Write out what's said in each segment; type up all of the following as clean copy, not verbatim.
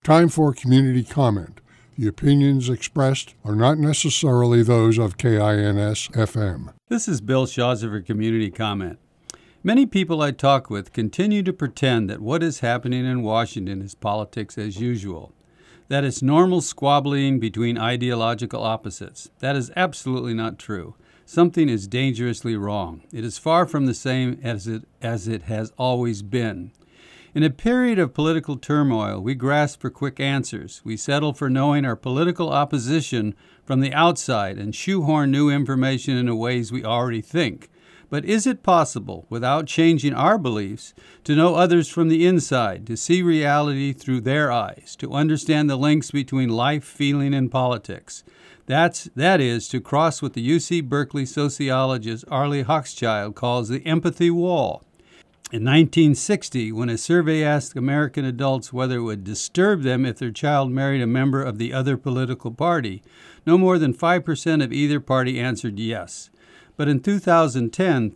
Time for community comment. The opinions expressed are not necessarily those of KINS-FM. This is Bill Schlosser for Community Comment. Many people I talk with continue to pretend that what is happening in Washington is politics as usual, that it's normal squabbling between ideological opposites. That is absolutely not true. Something is dangerously wrong. It is far from the same as it has always been. In a period of political turmoil, we grasp for quick answers. We settle for knowing our political opposition from the outside and shoehorn new information into ways we already think. But is it possible, without changing our beliefs, to know others from the inside, to see reality through their eyes, to understand the links between life, feeling, and politics? That is, to cross what the UC Berkeley sociologist Arlie Hochschild calls the empathy wall. In 1960, when a survey asked American adults whether it would disturb them if their child married a member of the other political party, no more than 5% of either party answered yes. But in 2010,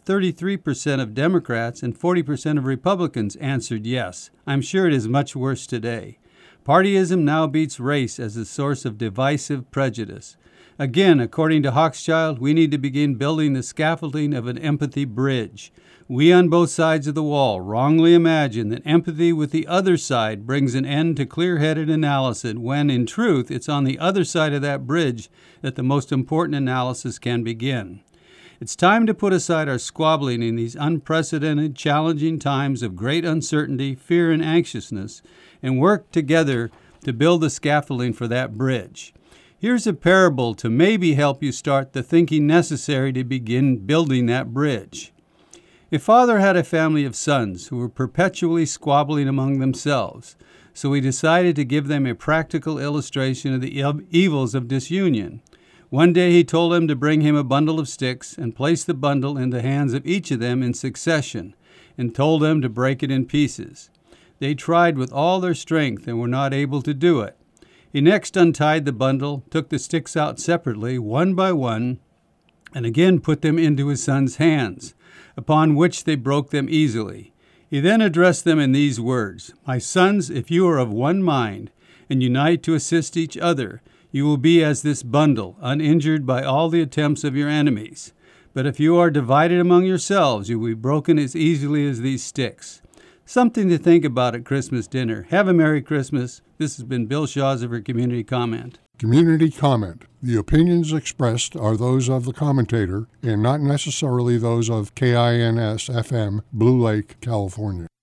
33% of Democrats and 40% of Republicans answered yes. I'm sure it is much worse today. Partyism now beats race as a source of divisive prejudice. Again, according to Hochschild, we need to begin building the scaffolding of an empathy bridge. We on both sides of the wall wrongly imagine that empathy with the other side brings an end to clear-headed analysis when, in truth, it's on the other side of that bridge that the most important analysis can begin. It's time to put aside our squabbling in these unprecedented, challenging times of great uncertainty, fear, and anxiousness, and work together to build the scaffolding for that bridge. Here's a parable to maybe help you start the thinking necessary to begin building that bridge. A father had a family of sons who were perpetually squabbling among themselves, so he decided to give them a practical illustration of the evils of disunion. One day he told them to bring him a bundle of sticks and place the bundle in the hands of each of them in succession, and told them to break it in pieces. They tried with all their strength and were not able to do it. He next untied the bundle, took the sticks out separately, one by one, and again put them into his sons' hands, upon which they broke them easily. He then addressed them in these words, "My sons, if you are of one mind and unite to assist each other, you will be as this bundle, uninjured by all the attempts of your enemies. But if you are divided among yourselves, you will be broken as easily as these sticks." Something to think about at Christmas dinner. Have a Merry Christmas. This has been Bill Schlosser for Community Comment. Community comment. The opinions expressed are those of the commentator and not necessarily those of KINS-FM, Blue Lake, California.